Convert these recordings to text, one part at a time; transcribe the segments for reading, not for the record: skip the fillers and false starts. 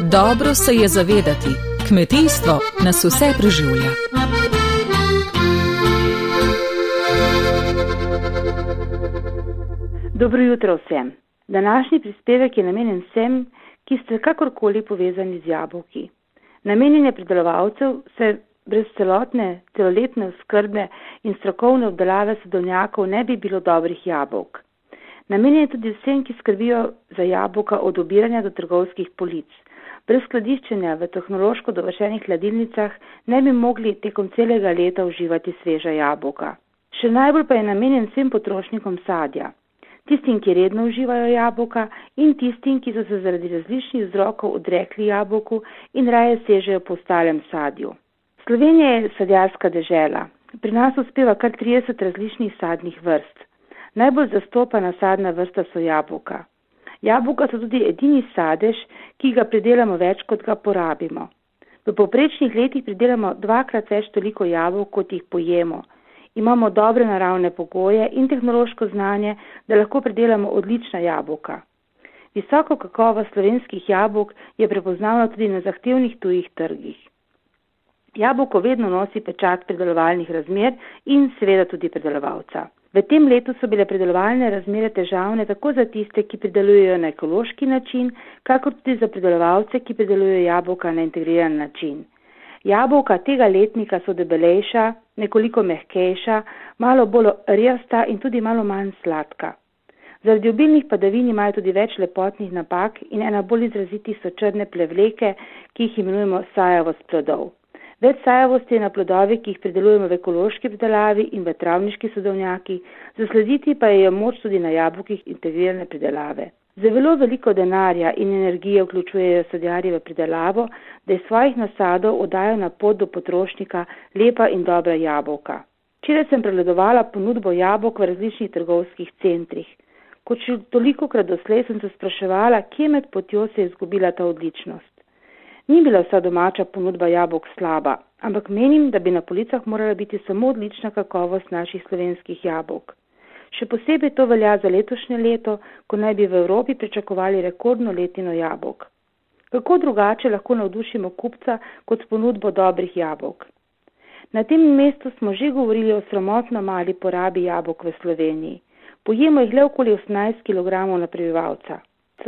Dobro se je zavedati, kmetijstvo nas vse preživlja. Dobro jutro vsem. Današnji prispevek je namenjen vsem, ki ste kakorkoli povezani z jabolki. Namenjen je pridelovalcev, se brez celotne celoletne oskrbe in strokovne obdelave sadovnjakov ne bi bilo dobrih jabolk. Namenjen je tudi vsem, ki skrbijo za jabolka od obiranja do trgovskih polic. Brez skladiščenja v tehnološko dovršenih hladilnicah ne bi mogli tekom celega leta uživati sveža jabolka. Še najbolj pa je namenjen vsem potrošnikom sadja. Tistim, ki redno uživajo jabolka in tistim, ki so se zaradi različnih vzrokov odrekli jabolku in raje sežejo po ostalem sadju. Slovenija je sadjarska dežela. Pri nas uspeva kar 30 različnih sadnih vrst. Najbolj zastopana sadna vrsta so jabolka. Jabolka so tudi edini sadež, ki ga pridelamo več, kot ga porabimo. V povprečnih letih pridelamo 2-krat več toliko jabolk, kot jih pojemo. Imamo dobre naravne pogoje in tehnološko znanje, da lahko pridelamo odlična jabolka. Visoko kakovost slovenskih jabolk je prepoznavna tudi na zahtevnih tujih trgih. Jabolko vedno nosi pečat pridelovalnih razmer in seveda tudi pridelovalca. V tem letu so bile pridelovalne razmere težavne tako za tiste, ki pridelujejo na ekološki način, kakor tudi za pridelovalce, ki pridelujejo jabolka na integriran način. Jabolka tega letnika so debelejša, nekoliko mehkejša, malo bolj rjasta in tudi malo manj sladka. Zaradi obilnih padavin imajo tudi več lepotnih napak in ena bolj izrazitih so črne plevleke, ki jih imenujemo sajavost plodov. Več sajavosti je na plodovih, ki jih pridelujemo v ekološki pridelavi in v travniški sadovnjaki, zaslediti pa je moč tudi na jabolkih integrirane pridelave. Zelo veliko denarja in energije vključujejo sadjarji v pridelavo, da iz svojih nasadov oddajo na pot do potrošnika lepa in dobra jabolka. Včeraj sem pregledovala ponudbo jabolk v različnih trgovskih centrih. Kot še tolikokrat doslej sem se spraševala, kje med potjo se je izgubila ta odličnost. Ni bila vsa domača ponudba jabolk slaba, ampak menim, da bi na policah morala biti samo odlična kakovost naših slovenskih jabolk. Še posebej to velja za letošnje leto, ko naj bi v Evropi pričakovali rekordno letino jabolk. Kako drugače lahko navdušimo kupca kot s ponudbo dobrih jabolk? Na tem mestu smo že govorili o sramotno mali porabi jabolk v Sloveniji. Pojemo jih le okoli 18 kg na prebivalca.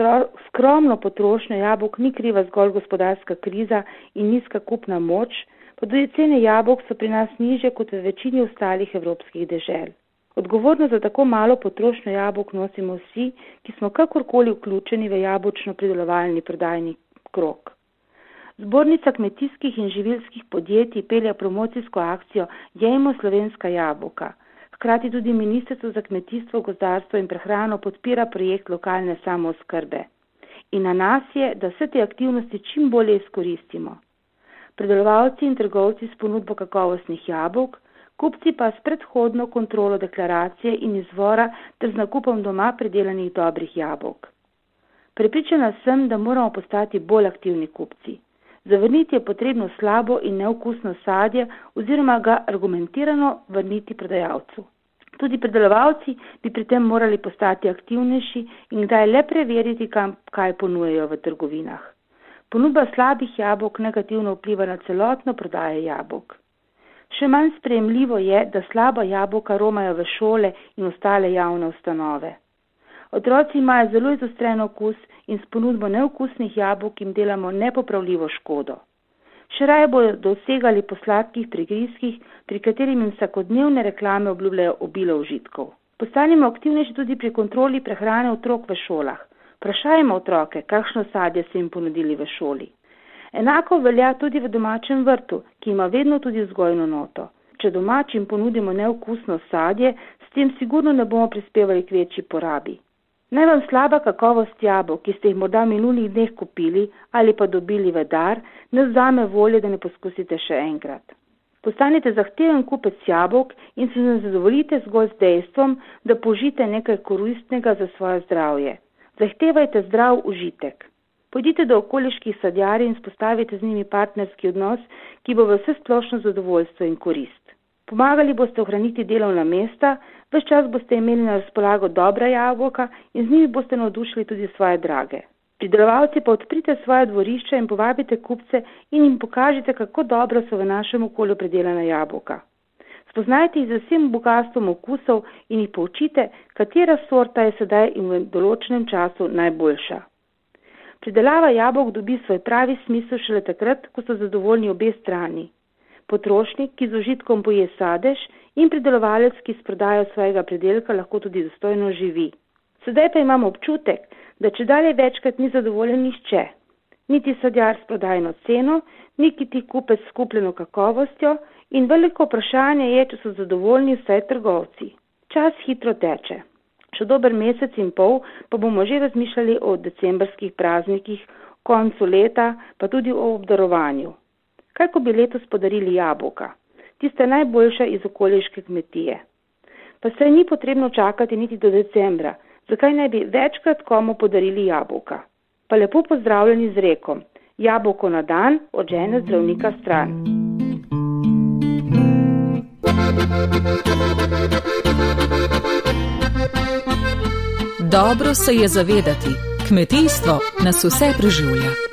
Skromno potrošnjo jabolk ni kriva zgolj gospodarska kriza in nizka kupna moč, pa tudi cene jabolk so pri nas nižje kot v večini ostalih evropskih dežel. Odgovornost za tako malo potrošnjo jabolk nosimo vsi, ki smo kakorkoli vključeni v jabolčno-pridelovalni prodajni krog. Zbornica kmetijskih in živilskih podjetij pelje promocijsko akcijo Jejmo slovenska jabolka. Hkrati tudi Ministrstvo za kmetijstvo, gozdarstvo in prehrano podpira projekt lokalne samooskrbe. In na nas je, da vse te aktivnosti čim bolje izkoristimo. Pridelovalci in trgovci s ponudbo kakovostnih jabolk, kupci pa s predhodno kontrolo deklaracije in izvora ter z nakupom doma pridelanih dobrih jabolk. Prepričana sem, da moramo postati bolj aktivni kupci. Zavrniti je potrebno slabo in neokusno sadje oziroma ga argumentirano vrniti prodajalcu. Tudi pridelovalci bi pri tem morali postati aktivnejši in kdaj le preveriti, kaj ponujajo v trgovinah. Ponudba slabih jabolk negativno vpliva na celotno prodajo jabolk. Še manj sprejemljivo je, da slaba jabolka romajo v šole in ostale javne ustanove. Otroci imajo zelo izostren okus in s ponudbo neokusnih jabolk jim delamo nepopravljivo škodo. Še raje bodo dosegali po sladkih prigrizkih, pri katerim jim vsakodnevne reklame obljubljajo obilo užitkov. Postanimo aktivnejši tudi pri kontroli prehrane otrok v šolah. Vprašajmo otroke, kakšno sadje so jim ponudili v šoli. Enako velja tudi v domačem vrtu, ki ima vedno tudi vzgojno noto. Če domačim ponudimo neokusno sadje, s tem sigurno ne bomo prispevali k večji porabi. Naj vam slaba kakovost jabolk, ki ste jih morda v minulih dneh kupili ali pa dobili v dar, ne vzame volje, da ne poskusite še enkrat. Postanite zahteven kupec jabolk in se ne zadovoljite zgolj z dejstvom, da požite nekaj koristnega za svoje zdravje. Zahtevajte zdrav užitek. Pojdite do okoliških sadjarjev in spostavite z njimi partnerski odnos, ki bo v vsesplošno zadovoljstvo in korist. Pomagali boste ohraniti delovna mesta, ves čas boste imeli na razpolago dobra jabolka in z njimi boste navdušili tudi svoje drage. Pridelovalci pa odprite svoje dvorišče in povabite kupce in jim pokažite, kako dobro so v našem okolju predelana jabolka. Spoznajte jih z vsem bogastvom okusov in jih poučite, katera sorta je sedaj in v določenem času najboljša. Pridelava jabolk dobi svoj pravi smisel šele takrat, ko so zadovoljni obe strani. Potrošnik, ki z užitkom poje sadež, in pridelovalec, ki s prodajo svojega pridelka lahko tudi dostojno živi. Sedaj pa imamo občutek, da čedalje večkrat ni zadovoljen nihče. Niti sadjar s prodajno ceno, niti kupec s kupljeno kakovostjo in veliko vprašanje je, če so zadovoljni vsaj trgovci. Čas hitro teče. Še dober mesec in pol pa bomo že razmišljali o decembrskih praznikih, koncu leta, pa tudi o obdarovanju. Kaj ko bi letos podarili jabolka, tiste najboljša iz okoliške kmetije? Pa saj ni potrebno čakati niti do decembra, zakaj ne bi večkrat komu podarili jabolka? Pa lepo pozdravljeni z rekom, jabolko na dan od žene zdravnika stran. Dobro se je zavedati, kmetijstvo nas vse preživlja.